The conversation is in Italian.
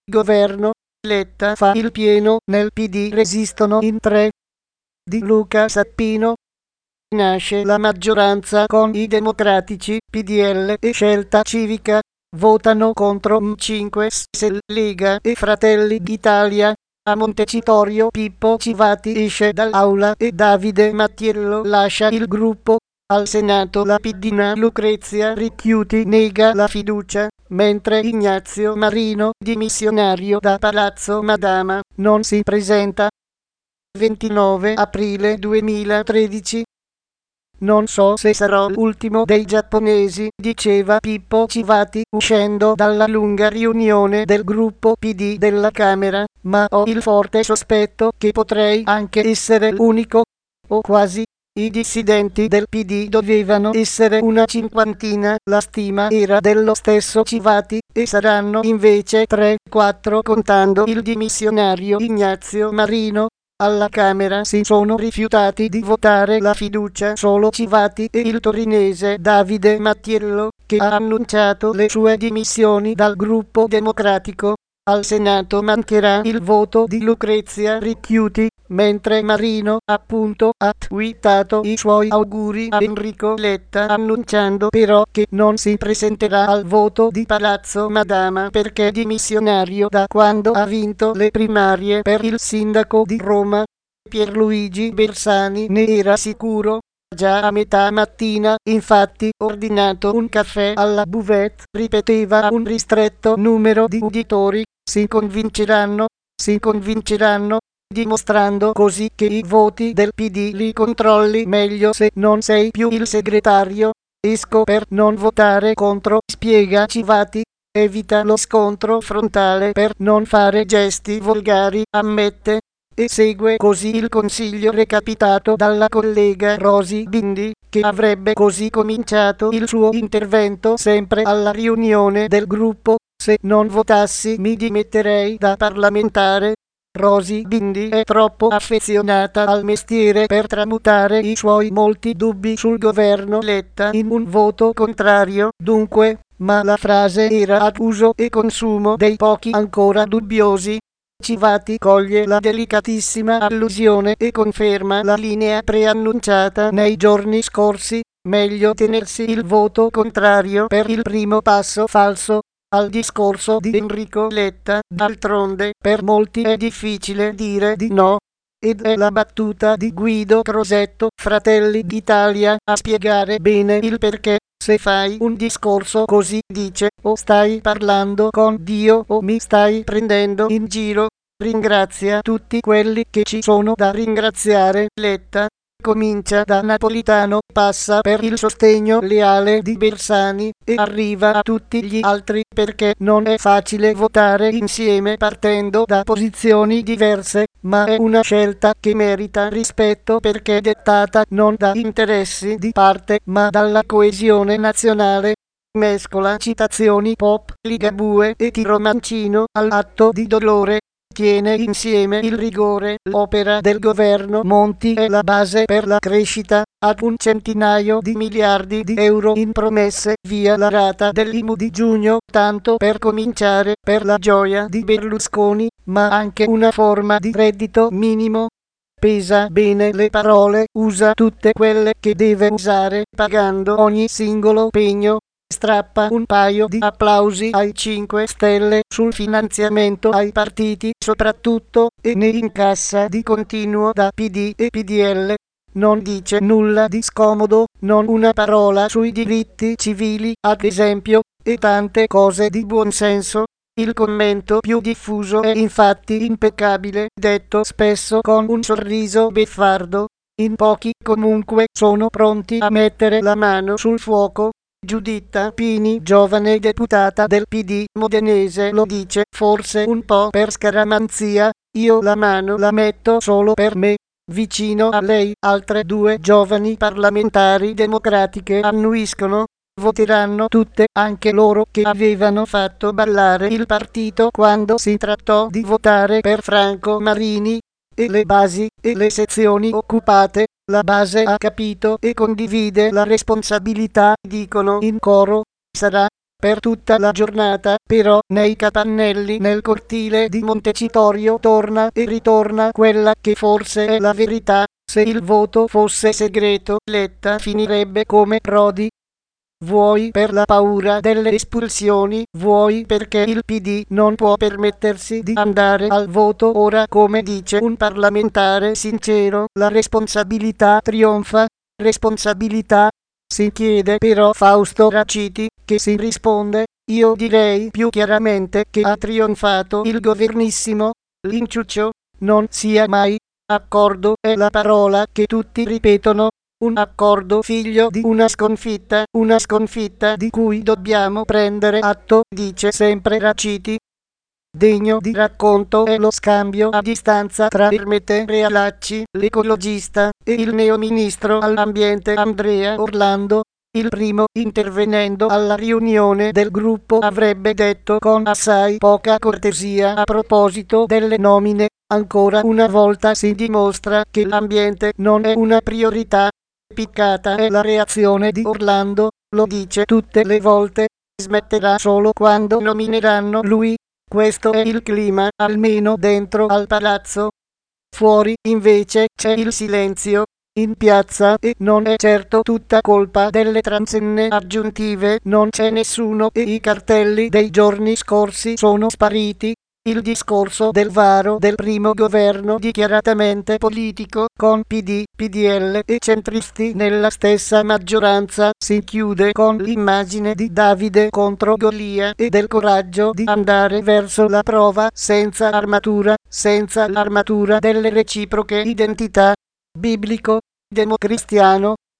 Governo Letta fa il pieno, nel PD resistono in 3. Di Luca Sappino. Nasce la maggioranza con i Democratici, PDL e Scelta Civica. Votano contro M5 Stelle, Lega e Fratelli d'Italia. A Montecitorio Pippo Civati esce dall'aula e Davide Mattiello lascia il gruppo. Al Senato la pidina Lucrezia Ricchiuti nega la fiducia, mentre Ignazio Marino, dimissionario da Palazzo Madama, non si presenta. 29 aprile 2013. Non so se sarò l'ultimo dei giapponesi, diceva Pippo Civati uscendo dalla lunga riunione del gruppo PD della Camera, ma ho il forte sospetto che potrei anche essere l'unico, o quasi. I dissidenti del PD dovevano essere una cinquantina, la stima era dello stesso Civati, e saranno invece 3-4 contando il dimissionario Ignazio Marino. Alla Camera si sono rifiutati di votare la fiducia solo Civati e il torinese Davide Mattiello, che ha annunciato le sue dimissioni dal gruppo democratico. Al Senato mancherà il voto di Lucrezia Ricchiuti, mentre Marino, appunto, ha twittato i suoi auguri a Enrico Letta annunciando però che non si presenterà al voto di Palazzo Madama perché dimissionario da quando ha vinto le primarie per il sindaco di Roma. Pierluigi Bersani ne era sicuro. Già a metà mattina, infatti, ordinato un caffè alla buvette, ripeteva a un ristretto numero di uditori, si convinceranno, dimostrando così che i voti del PD li controlli meglio se non sei più il segretario. Esco per non votare contro, spiega Civati. Evita lo scontro frontale per non fare gesti volgari, ammette. E segue così il consiglio recapitato dalla collega Rosy Bindi, che avrebbe così cominciato il suo intervento sempre alla riunione del gruppo: se non votassi mi dimetterei da parlamentare. Rosy Bindi è troppo affezionata al mestiere per tramutare i suoi molti dubbi sul governo Letta in un voto contrario, dunque, ma la frase era ad uso e consumo dei pochi ancora dubbiosi. Civati coglie la delicatissima allusione e conferma la linea preannunciata nei giorni scorsi: meglio tenersi il voto contrario per il primo passo falso. Al discorso di Enrico Letta, d'altronde, per molti è difficile dire di no. Ed è la battuta di Guido Crosetto, Fratelli d'Italia, a spiegare bene il perché. Se fai un discorso così, dice, o stai parlando con Dio o mi stai prendendo in giro. Ringrazia tutti quelli che ci sono da ringraziare. Letta comincia da Napolitano, passa per il sostegno leale di Bersani e arriva a tutti gli altri, perché non è facile votare insieme partendo da posizioni diverse, ma è una scelta che merita rispetto perché dettata non da interessi di parte ma dalla coesione nazionale. Mescola citazioni pop, Ligabue e Tiro Mancino all'atto di dolore. Tiene insieme il rigore. L'opera del governo Monti è la base per la crescita, ad un centinaio di miliardi di euro in promesse via la rata dell'IMU di giugno, tanto per cominciare, per la gioia di Berlusconi, ma anche una forma di reddito minimo. Pesa bene le parole, usa tutte quelle che deve usare, pagando ogni singolo pegno. Strappa un paio di applausi ai 5 Stelle sul finanziamento ai partiti soprattutto, e ne incassa di continuo da PD e PDL. Non dice nulla di scomodo, non una parola sui diritti civili, ad esempio, e tante cose di buonsenso. Il commento più diffuso è infatti impeccabile, detto spesso con un sorriso beffardo. In pochi comunque sono pronti a mettere la mano sul fuoco. Giuditta Pini, giovane deputata del PD modenese, lo dice forse un po' per scaramanzia: io la mano la metto solo per me. Vicino a lei altre 2 giovani parlamentari democratiche annuiscono. Voteranno tutte, anche loro che avevano fatto ballare il partito quando si trattò di votare per Franco Marini. E le basi e le sezioni occupate. La base ha capito e condivide la responsabilità, dicono in coro. Sarà per tutta la giornata, però nei capannelli nel cortile di Montecitorio torna e ritorna quella che forse è la verità: se il voto fosse segreto, Letta finirebbe come Prodi. Vuoi per la paura delle espulsioni, vuoi perché il PD non può permettersi di andare al voto ora, come dice un parlamentare sincero, la responsabilità trionfa. Responsabilità? Si chiede però Fausto Raciti, che si risponde: io direi più chiaramente che ha trionfato il governissimo. L'inciuccio non sia mai. Accordo è la parola che tutti ripetono. Un accordo figlio di una sconfitta di cui dobbiamo prendere atto, dice sempre Raciti. Degno di racconto è lo scambio a distanza tra Ermete Realacci, l'ecologista, e il neoministro all'ambiente Andrea Orlando. Il primo, intervenendo alla riunione del gruppo, avrebbe detto con assai poca cortesia a proposito delle nomine: ancora una volta si dimostra che l'ambiente non è una priorità. Piccata è la reazione di Orlando, lo dice tutte le volte, smetterà solo quando nomineranno lui. Questo è il clima, almeno dentro al palazzo. Fuori, invece, c'è il silenzio. In piazza, e non è certo tutta colpa delle transenne aggiuntive, non c'è nessuno e i cartelli dei giorni scorsi sono spariti. Il discorso del varo del primo governo dichiaratamente politico, con PD, PDL e centristi nella stessa maggioranza, si chiude con l'immagine di Davide contro Golia e del coraggio di andare verso la prova senza l'armatura delle reciproche identità. Biblico, democristiano,